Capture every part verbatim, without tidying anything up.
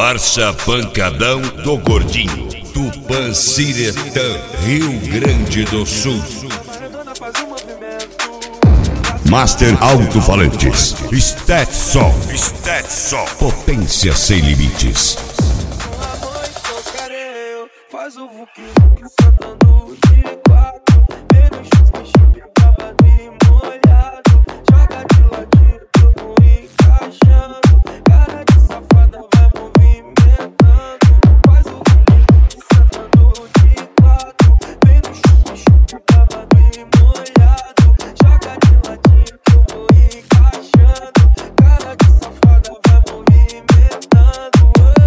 Marcha Pancadão do Gordinho, Tupã Ciretã, Rio Grande do Sul. Master Alto-Falantes, Stetson, Stetson, potência sem limites. Faz o vucu-vucu cantando de quatro. Vem no chup-chup, acabado e molhado. Joga de ladinho, eu vou encaixando. Cara de safada vai movimentando. Faz o vucu-vucu cantando de quatro. Vem no chup-chup, acabado e molhado. Joga de ladinho, eu vou encaixando. Cara de safada vai movimentando.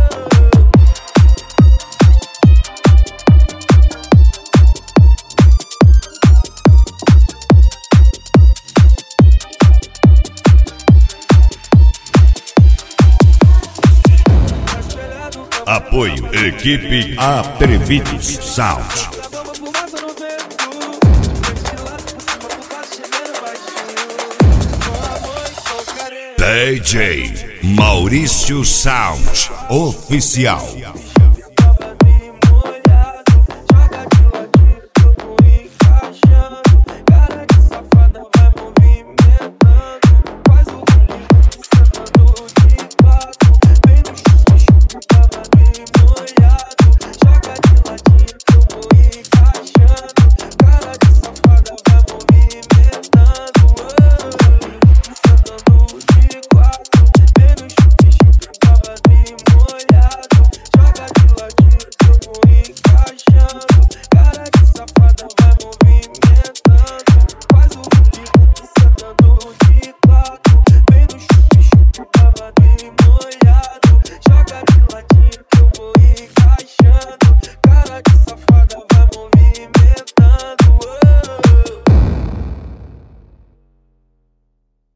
Apoio, equipe Atrevidos Sound. D J Maurício Sound Oficial.